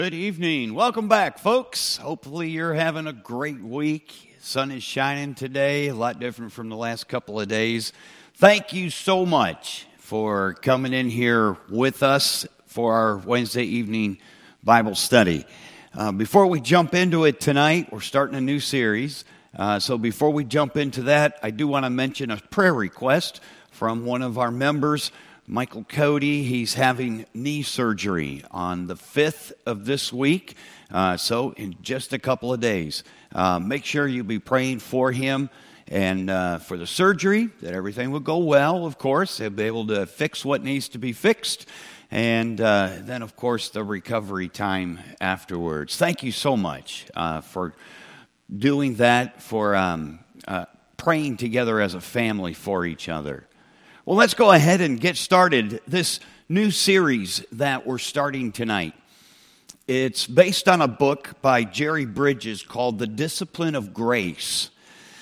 Good evening. Welcome back, folks. Hopefully you're having a great week. Sun is shining today, a lot different from the last couple of days. Thank you so much for coming in here with us for our Wednesday evening Bible study. Before we jump into it tonight, we're starting a new series. So before we jump into that, I do want to mention a prayer request from one of our members, Michael Cody. He's having knee surgery on the 5th of this week, so in just a couple of days. Make sure you be praying for him and for the surgery, that everything will go well, of course. He'll be able to fix what needs to be fixed, and then, of course, the recovery time afterwards. Thank you so much for doing that, for praying together as a family for each other. Well, let's go ahead and get started. This new series that we're starting tonight, it's based on a book by Jerry Bridges called The Discipline of Grace.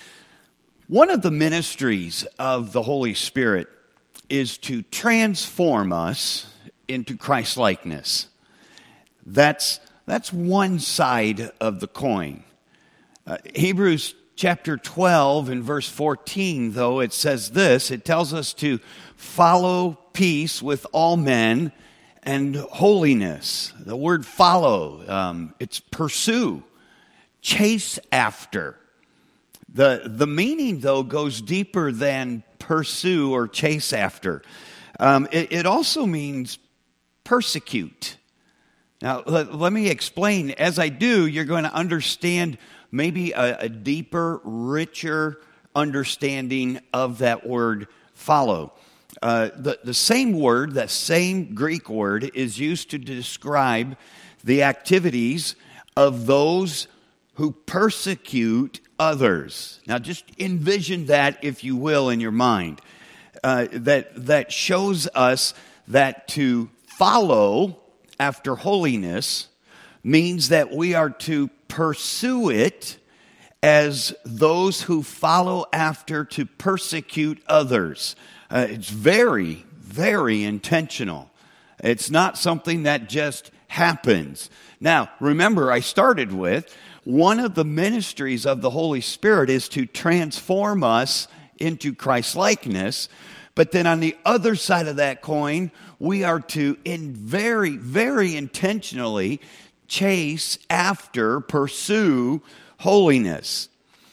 One of the ministries of the Holy Spirit is to transform us into Christ-likeness. That's one side of the coin. Hebrews Chapter 12 and verse 14, though, it says this. It tells us to follow peace with all men and holiness. The word follow, it's pursue, chase after. The meaning, though, goes deeper than pursue or chase after. It also means persecute. Now, let me explain. As I do, you're going to understand maybe a deeper, richer understanding of that word follow. The same word, that same Greek word, is used to describe the activities of those who persecute others. Now just envision that, if you will, in your mind. That shows us that to follow after holiness means that we are to pursue it as those who follow after to persecute others. It's very, very intentional. It's not something that just happens. Now, remember, I started with one of the ministries of the Holy Spirit is to transform us into Christ-likeness. But then on the other side of that coin, we are to very, very intentionally chase after, pursue holiness.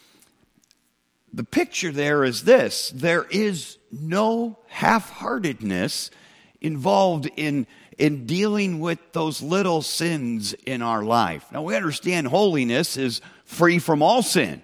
The picture there is this: there is no half-heartedness involved in dealing with those little sins in our life. Now, we understand holiness is free from all sin,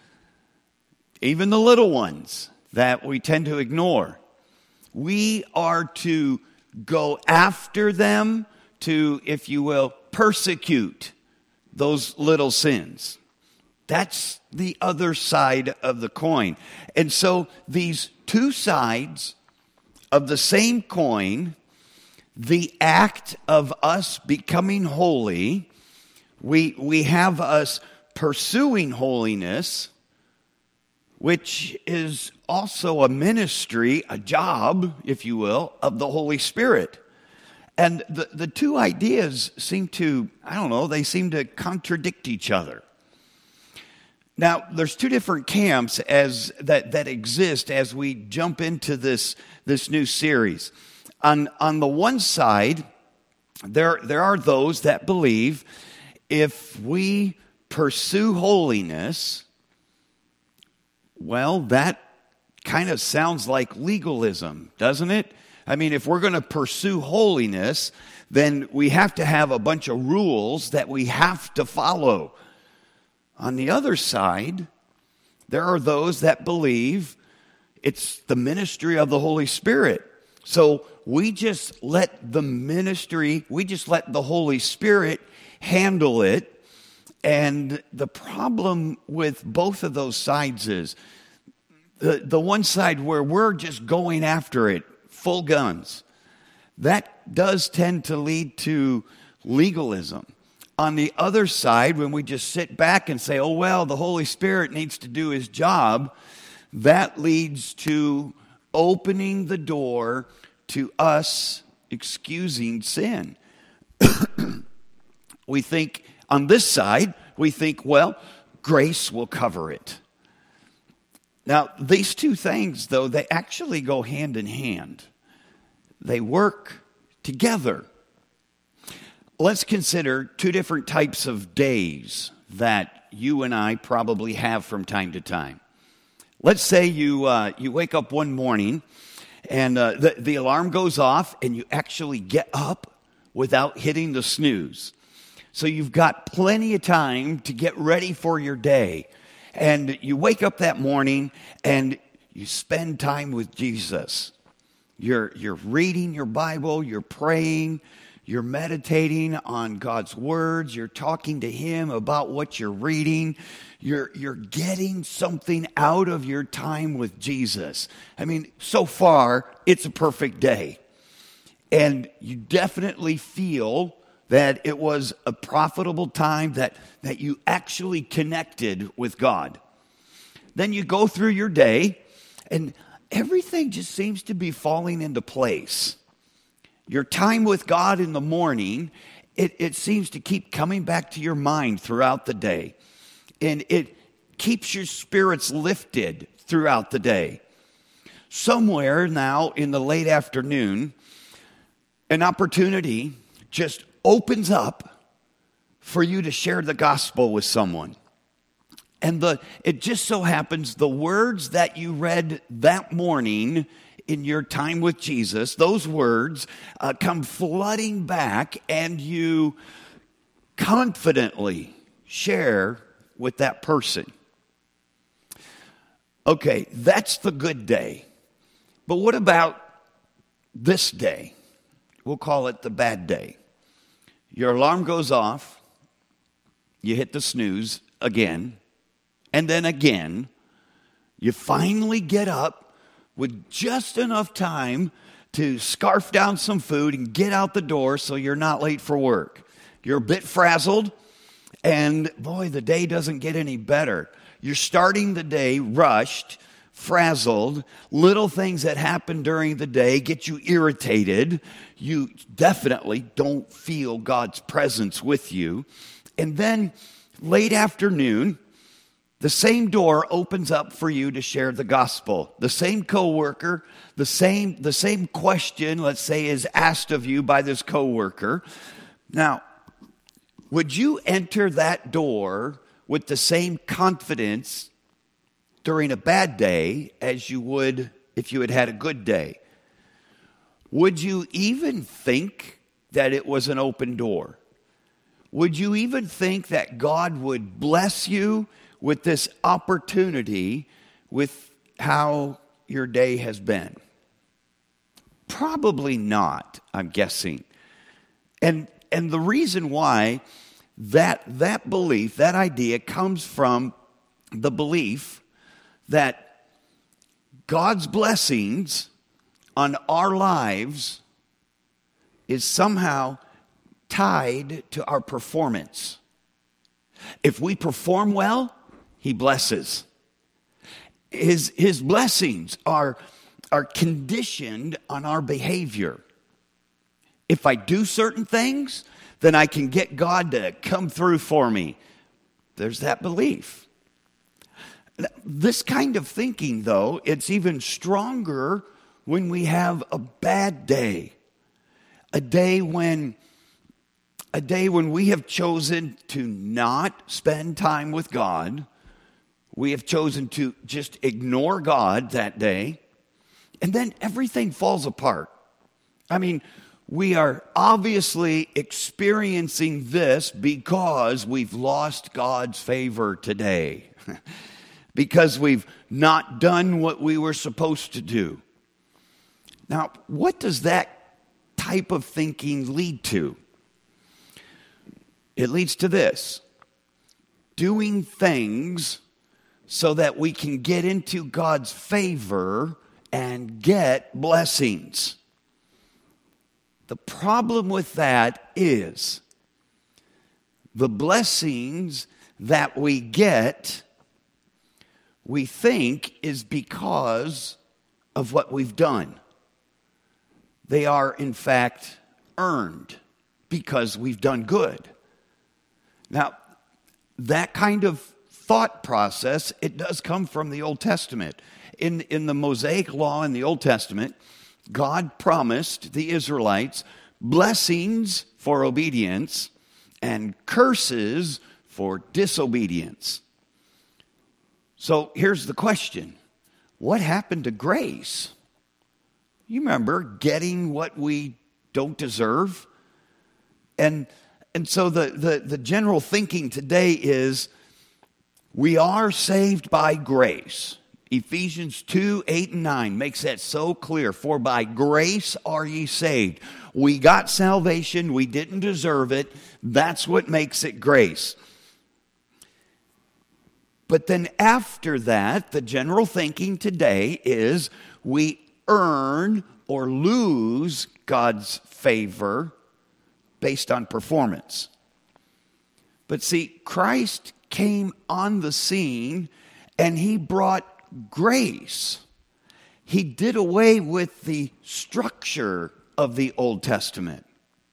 even the little ones that we tend to ignore. We are to go after them, to, if you will, persecute those little sins. That's the other side of the coin. And so these two sides of the same coin, the act of us becoming holy, we have us pursuing holiness, which is also a ministry, a job, if you will, of the Holy Spirit. And the two ideas seem to, they seem to contradict each other. Now, there's two different camps that exist as we jump into this new series. On the one side, there are those that believe if we pursue holiness, well, that kind of sounds like legalism, doesn't it? I mean, if we're going to pursue holiness, then we have to have a bunch of rules that we have to follow. On the other side, there are those that believe it's the ministry of the Holy Spirit. So we just let the Holy Spirit handle it. And the problem with both of those sides is the one side where we're just going after it, full guns, that does tend to lead to legalism. On the other side, when we just sit back and say, oh, well, the Holy Spirit needs to do his job, that leads to opening the door to us excusing sin. We think on this side, we think, well, grace will cover it. Now, these two things, though, they actually go hand in hand. They work together. Let's consider two different types of days that you and I probably have from time to time. Let's say you wake up one morning and the alarm goes off and you actually get up without hitting the snooze. So you've got plenty of time to get ready for your day. And you wake up that morning and you spend time with Jesus. You're reading your Bible, you're praying, you're meditating on God's words, you're talking to Him about what you're reading. You're getting something out of your time with Jesus. I mean, so far, it's a perfect day. And you definitely feel that it was a profitable time, that you actually connected with God. Then you go through your day, and everything just seems to be falling into place. Your time with God in the morning, it seems to keep coming back to your mind throughout the day. And it keeps your spirits lifted throughout the day. Somewhere now in the late afternoon, an opportunity just opens up for you to share the gospel with someone. And it just so happens the words that you read that morning in your time with Jesus, those words come flooding back, and you confidently share with that person. Okay, that's the good day. But what about this day? We'll call it the bad day. Your alarm goes off, you hit the snooze again, and then again. You finally get up with just enough time to scarf down some food and get out the door so you're not late for work. You're a bit frazzled, and boy, the day doesn't get any better. You're starting the day rushed, frazzled. Little things that happen during the day get you irritated. You definitely don't feel God's presence with you. And then late afternoon, the same door opens up for you to share the gospel. The same coworker, the same question, let's say, is asked of you by this coworker. Now, would you enter that door with the same confidence during a bad day as you would if you had had a good day? Would you even think that it was an open door? Would you even think that God would bless you with this opportunity with how your day has been? Probably not, I'm guessing. And the reason why that belief, that idea comes from the belief that God's blessings on our lives is somehow tied to our performance. If we perform well, He blesses. His blessings are conditioned on our behavior. If I do certain things, then I can get God to come through for me. There's that belief. This kind of thinking, though, it's even stronger when we have a bad day. A day when we have chosen to not spend time with God. We have chosen to just ignore God that day. And then everything falls apart. I mean, we are obviously experiencing this because we've lost God's favor today. Because we've not done what we were supposed to do. Now, what does that type of thinking lead to? It leads to this: doing things so that we can get into God's favor and get blessings. The problem with that is the blessings that we get, we think is because of what we've done. They are, in fact, earned because we've done good. Now, that kind of thought process, it does come from the Old Testament. In the Mosaic Law in the Old Testament, God promised the Israelites blessings for obedience and curses for disobedience. So here's the question. What happened to grace? You remember getting what we don't deserve? And so the general thinking today is we are saved by grace. Ephesians 2, 8, and 9 makes that so clear. For by grace are ye saved. We got salvation. We didn't deserve it. That's what makes it grace. But then after that, the general thinking today is we earn or lose God's favor based on performance. But see, Christ came on the scene and he brought grace. He did away with the structure of the Old Testament.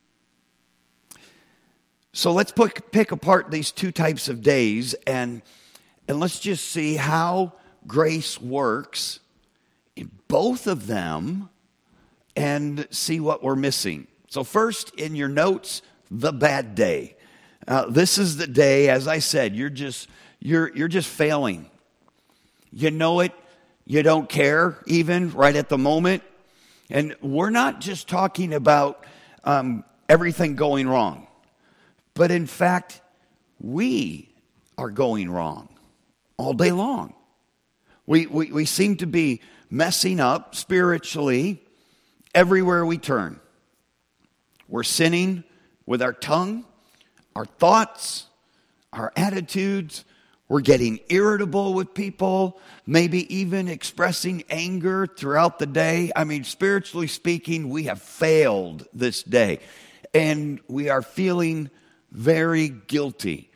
So let's pick apart these two types of days and let's just see how grace works in both of them and see what we're missing. So first, in your notes, the bad day. This is the day, as I said, you're just failing. You know it. You don't care even right at the moment. And we're not just talking about everything going wrong. But in fact, we are going wrong all day long. We seem to be messing up spiritually everywhere we turn. We're sinning with our tongue, our thoughts, our attitudes. We're getting irritable with people, maybe even expressing anger throughout the day. I mean, spiritually speaking, we have failed this day. And we are feeling very guilty.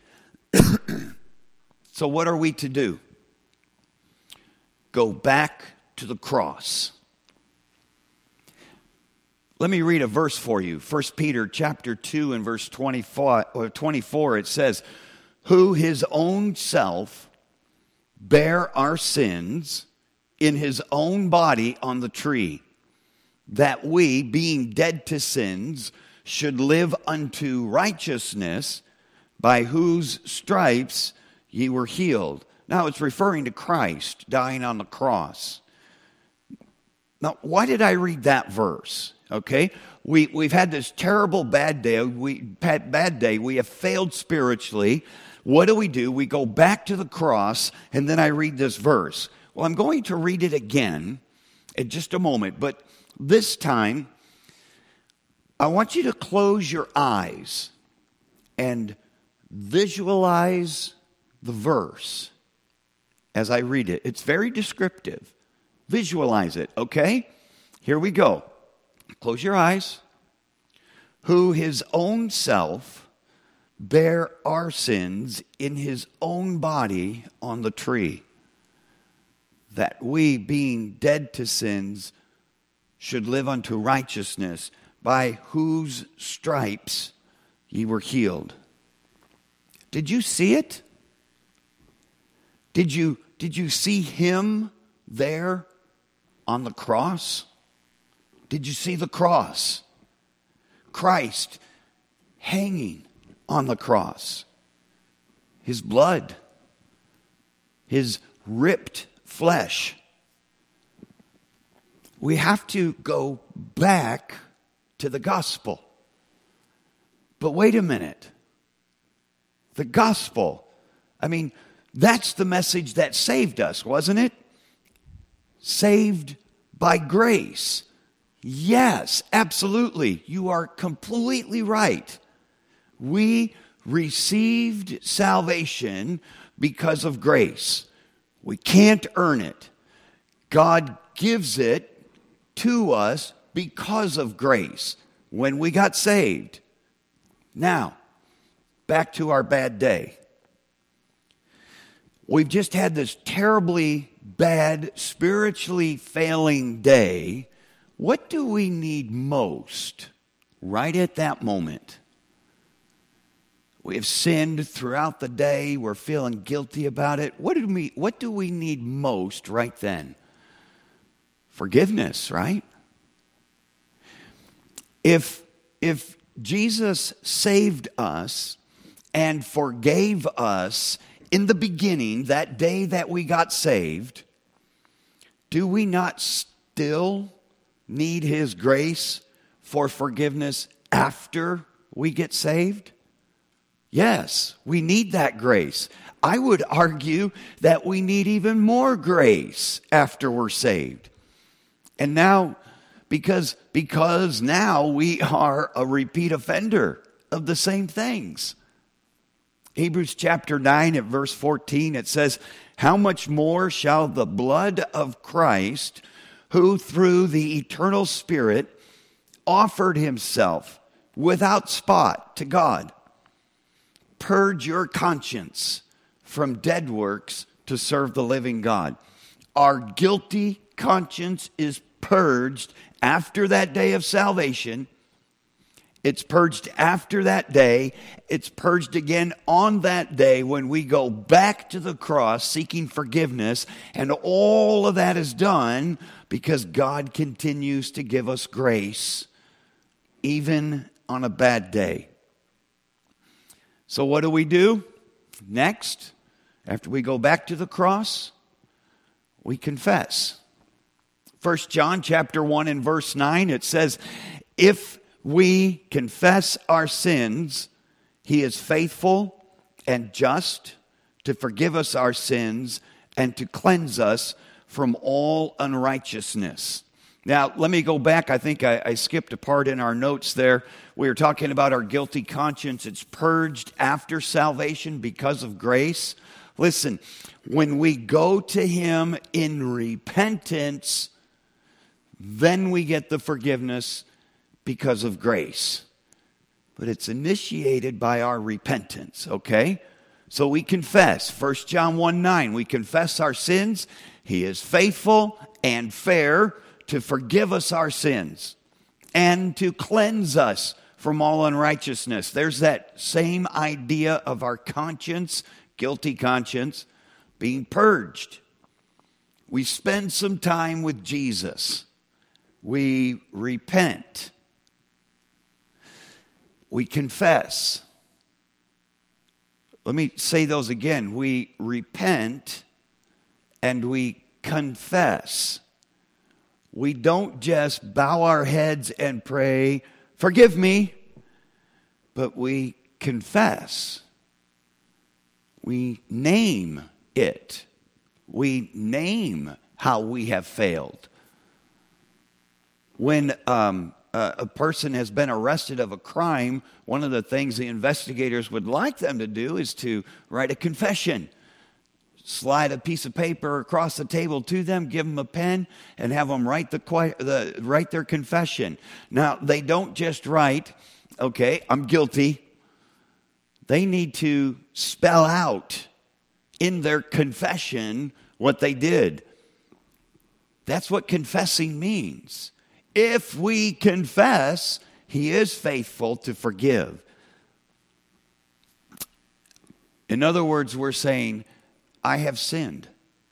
So what are we to do? Go back to the cross. Let me read a verse for you. 1 Peter chapter 2 and verse 24, it says, who his own self bare our sins in his own body on the tree, that we, being dead to sins, should live unto righteousness, by whose stripes ye were healed. Now it's referring to Christ dying on the cross. Now, why did I read that verse? Okay, we've had this terrible bad day. We have failed spiritually. What do? We go back to the cross, and then I read this verse. Well, I'm going to read it again in just a moment, but this time, I want you to close your eyes and visualize the verse as I read it. It's very descriptive. Visualize it, okay? Here we go. Close your eyes. Who his own self bare our sins in his own body on the tree, that we, being dead to sins, should live unto righteousness, by whose stripes ye were healed. Did you see it? Did you see him there on the cross? Did you see the cross? Christ hanging on the cross. His blood. His ripped flesh. We have to go back to the gospel. But wait a minute. The gospel. I mean, that's the message that saved us, wasn't it? Saved by grace. Yes, absolutely. You are completely right. We received salvation because of grace. We can't earn it. God gives it to us because of grace when we got saved. Now, back to our bad day. We've just had this terribly bad, spiritually failing day. What do we need most right at that moment? We have sinned throughout the day. We're feeling guilty about it. What do we need most right then? Forgiveness, right? If Jesus saved us and forgave us in the beginning, that day that we got saved, do we not still need His grace for forgiveness after we get saved? Yes, we need that grace. I would argue that we need even more grace after we're saved. And now, because now we are a repeat offender of the same things. Hebrews chapter 9 at verse 14, it says, "How much more shall the blood of Christ, who through the eternal Spirit offered Himself without spot to God, purge your conscience from dead works to serve the living God." Our guilty conscience is purged after that day of salvation. It's purged after that day. It's purged again on that day when we go back to the cross seeking forgiveness. And all of that is done because God continues to give us grace even on a bad day. So what do? Next, after we go back to the cross, we confess. 1 John chapter 1 and verse 9, it says, "If we confess our sins, He is faithful and just to forgive us our sins and to cleanse us from all unrighteousness." Now, let me go back. I think I skipped a part in our notes there. We were talking about our guilty conscience. It's purged after salvation because of grace. Listen, when we go to Him in repentance, then we get the forgiveness because of grace. But it's initiated by our repentance, okay? So we confess. 1 John 1:9, we confess our sins. He is faithful and fair to forgive us our sins and to cleanse us from all unrighteousness. There's that same idea of our conscience, guilty conscience, being purged. We spend some time with Jesus. We repent. We confess. Let me say those again. We repent and we confess. We don't just bow our heads and pray, "Forgive me," but we confess. We name it. We name how we have failed. When a person has been arrested of a crime, one of the things the investigators would like them to do is to write a confession. Slide a piece of paper across the table to them, give them a pen, and have them write their confession. Now, they don't just write, "Okay, I'm guilty." They need to spell out in their confession what they did. That's what confessing means. If we confess, He is faithful to forgive. In other words, we're saying, I have sinned.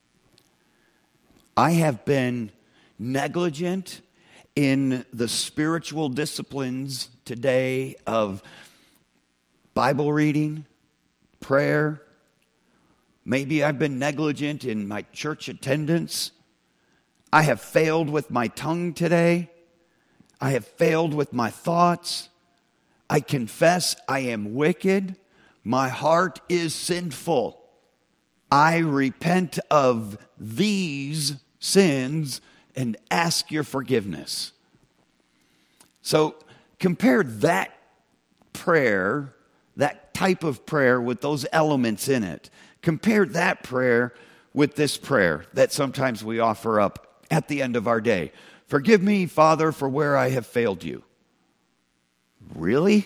I have been negligent in the spiritual disciplines today of Bible reading, prayer. Maybe I've been negligent in my church attendance. I have failed with my tongue today. I have failed with my thoughts. I confess I am wicked. My heart is sinful. I repent of these sins and ask your forgiveness. So compare that prayer, that type of prayer with those elements in it. Compare that prayer with this prayer that sometimes we offer up at the end of our day. "Forgive me, Father, for where I have failed you." Really?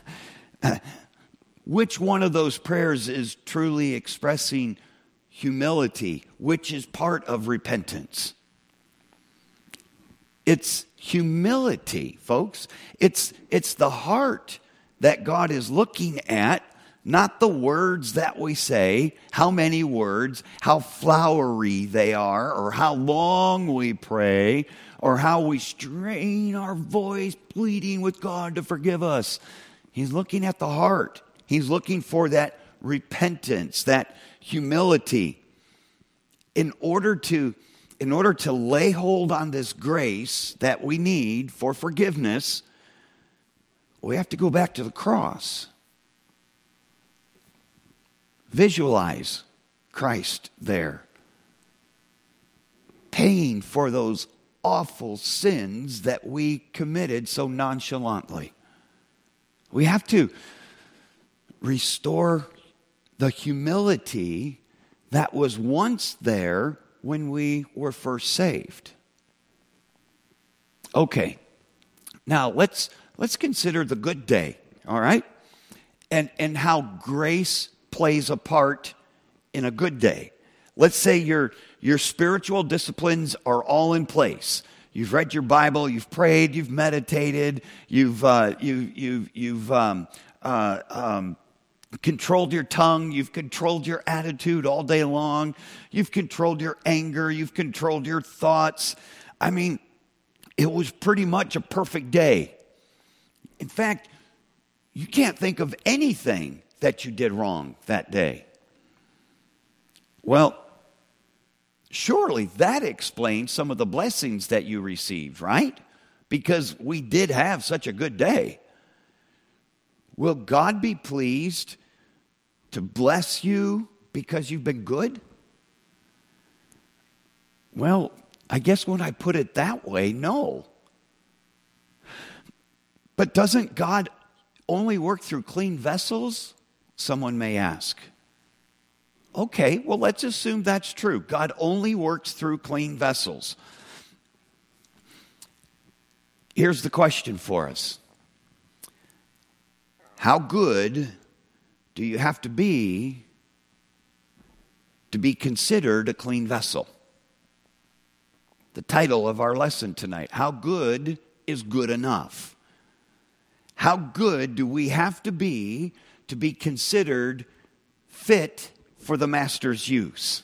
Which one of those prayers is truly expressing humility, which is part of repentance? It's humility, folks. It's the heart that God is looking at, Not the words that we say, how many words, how flowery they are, or how long we pray, or how we strain our voice pleading with God to forgive us. He's looking at the heart. He's looking for that repentance, that humility. In order to lay hold on this grace that we need for forgiveness, we have to go back to the cross. Visualize Christ there, paying for those awful sins that we committed so nonchalantly. We have to restore the humility that was once there when we were first saved. Okay, now let's consider the good day, all right? And how grace plays a part in a good day. Let's say your spiritual disciplines are all in place. You've read your Bible, you've prayed, you've meditated, you've controlled your tongue, you've controlled your attitude all day long, you've controlled your anger, you've controlled your thoughts. I mean, it was pretty much a perfect day. In fact, you can't think of anything that you did wrong that day. Well, surely that explains some of the blessings that you received, right? Because we did have such a good day. Will God be pleased to bless you because you've been good? Well, I guess when I put it that way, no. But doesn't God only work through clean vessels? Someone may ask. Okay, well, let's assume that's true. God only works through clean vessels. Here's the question for us. How good do you have to be considered a clean vessel? The title of our lesson tonight, how good is good enough? How good do we have to be considered fit for the master's use?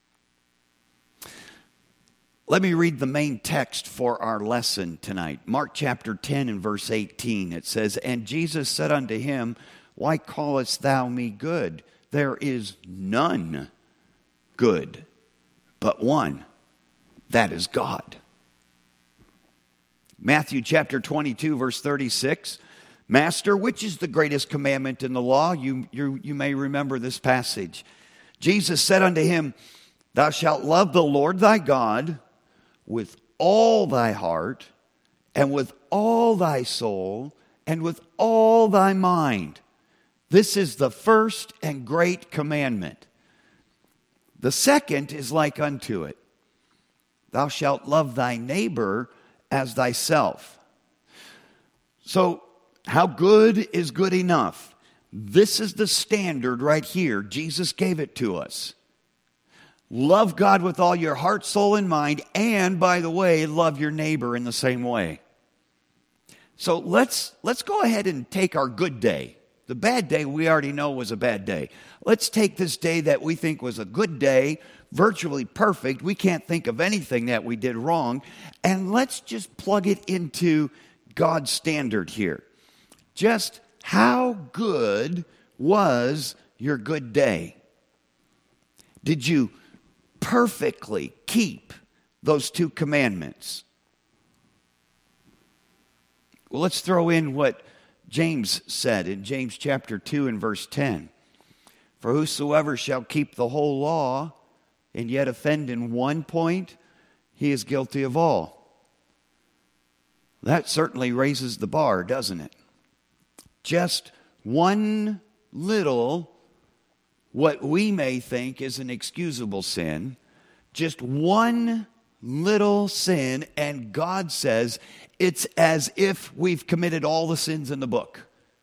Let me read the main text for our lesson tonight. Mark chapter 10 and verse 18. It says, "And Jesus said unto him, Why callest thou me good? There is none good, but one, that is God." Matthew chapter 22 verse 36. "Master, which is the greatest commandment in the law?" You may remember this passage. Jesus said unto him, "Thou shalt love the Lord thy God with all thy heart, and with all thy soul, and with all thy mind. This is the first and great commandment. The second is like unto it. Thou shalt love thy neighbor as thyself." So, how good is good enough? This is the standard right here. Jesus gave it to us. Love God with all your heart, soul, and mind, and, by the way, love your neighbor in the same way. So let's go ahead and take our good day. The bad day we already know was a bad day. Let's take this day that we think was a good day, virtually perfect. We can't think of anything that we did wrong, and let's just plug it into God's standard here. Just how good was your good day? Did you perfectly keep those two commandments? Well, let's throw in what James said in James chapter 2 and verse 10. "For whosoever shall keep the whole law and yet offend in one point, he is guilty of all." That certainly raises the bar, doesn't it? Just one little, what we may think is an excusable sin, just one little sin, and God says it's as if we've committed all the sins in the book.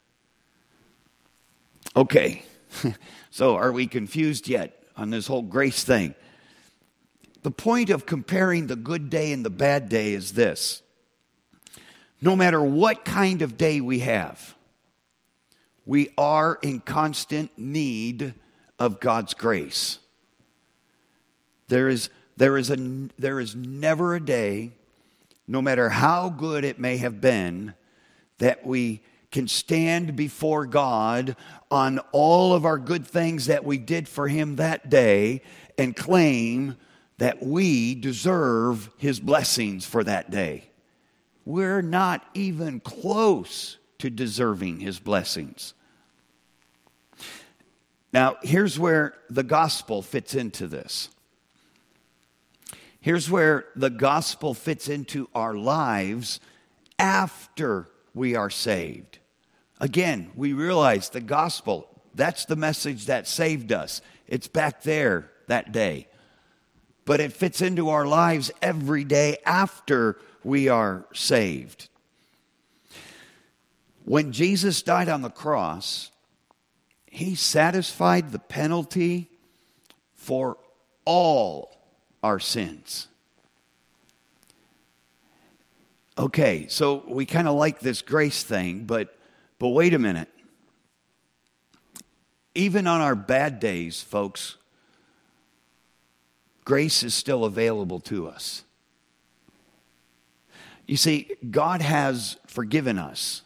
Okay, so are we confused yet on this whole grace thing? The point of comparing the good day and the bad day is this. No matter what kind of day we have, we are in constant need of God's grace. There is never a day, no matter how good it may have been, that we can stand before God on all of our good things that we did for Him that day and claim that we deserve His blessings for that day. We're not even close to deserving His blessings. Now, here's where the gospel fits into this. Here's where the gospel fits into our lives after we are saved. Again, we realize the gospel, that's the message that saved us. It's back there that day. But it fits into our lives every day after we are saved. When Jesus died on the cross, He satisfied the penalty for all our sins. Okay, so we kind of like this grace thing, but wait a minute. Even on our bad days, folks, grace is still available to us. You see, God has forgiven us,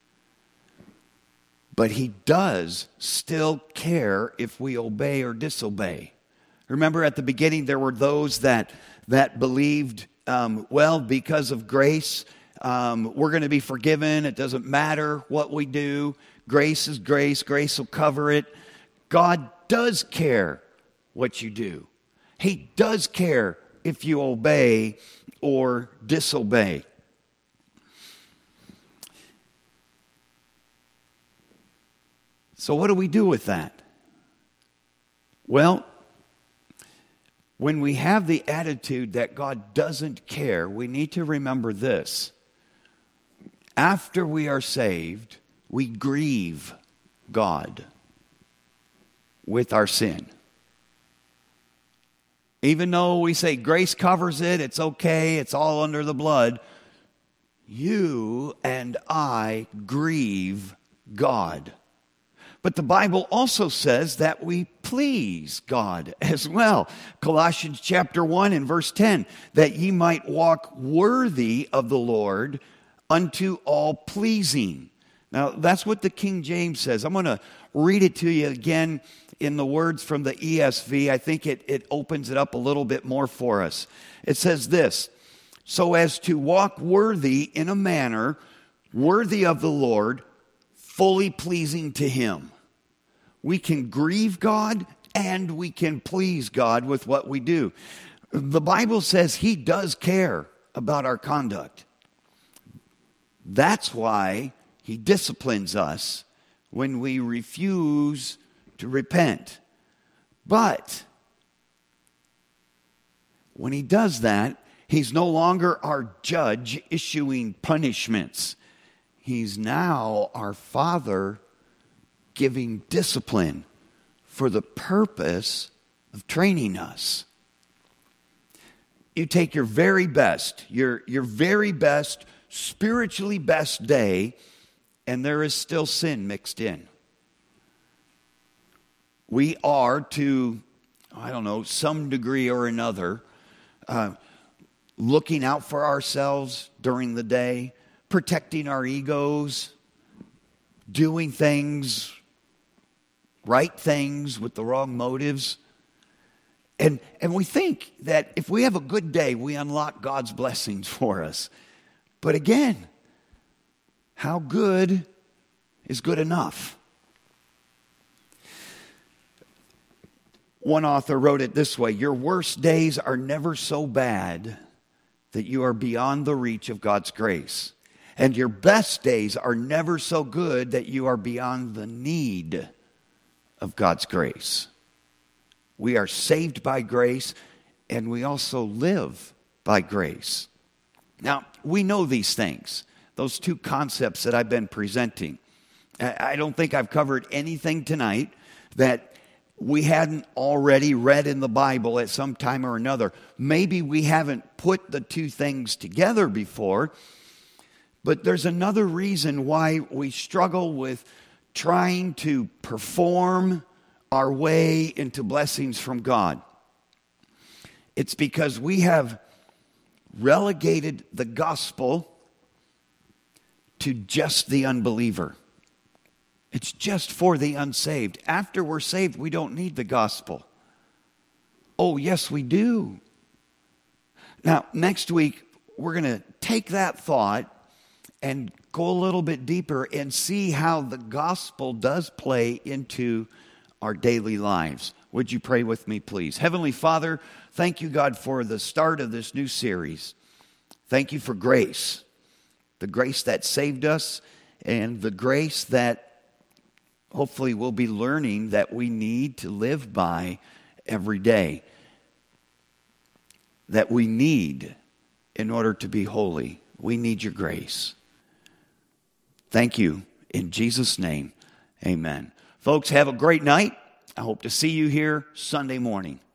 but He does still care if we obey or disobey. Remember at the beginning there were those that believed, because of grace, we're going to be forgiven. It doesn't matter what we do. Grace is grace. Grace will cover it. God does care what you do. He does care if you obey or disobey. So what do we do with that? Well, when we have the attitude that God doesn't care, we need to remember this. After we are saved, we grieve God with our sin. Even though we say grace covers it, it's okay, it's all under the blood, you and I grieve God. But the Bible also says that we please God as well. Colossians chapter 1 and verse 10, that ye might walk worthy of the Lord unto all pleasing. Now, that's what the King James says. I'm going to read it to you again in the words from the ESV. I think it opens it up a little bit more for us. It says this, so as to walk worthy in a manner worthy of the Lord, fully pleasing to Him. We can grieve God and we can please God with what we do. The Bible says He does care about our conduct. That's why He disciplines us when we refuse to repent. But when He does that, He's no longer our judge issuing punishments. He's now our Father giving discipline for the purpose of training us. You take your very best, your very best, spiritually best day, and there is still sin mixed in. We are to, some degree or another, looking out for ourselves during the day, protecting our egos, doing things, right things with the wrong motives. And we think that if we have a good day, we unlock God's blessings for us. But again, how good is good enough? One author wrote it this way, your worst days are never so bad that you are beyond the reach of God's grace. And your best days are never so good that you are beyond the need of God's grace. We are saved by grace, and we also live by grace. Now, we know these things, those two concepts that I've been presenting. I don't think I've covered anything tonight that we hadn't already read in the Bible at some time or another. Maybe we haven't put the two things together before, but there's another reason why we struggle with trying to perform our way into blessings from God. It's because we have relegated the gospel to just the unbeliever. It's just for the unsaved. After we're saved, we don't need the gospel. Oh, yes, we do. Now, next week, we're going to take that thought and go a little bit deeper and see how the gospel does play into our daily lives. Would you pray with me, please? Heavenly Father, thank you, God, for the start of this new series. Thank you for grace, the grace that saved us and the grace that hopefully we'll be learning that we need to live by every day, that we need in order to be holy. We need your grace. Thank you. In Jesus' name, amen. Folks, have a great night. I hope to see you here Sunday morning.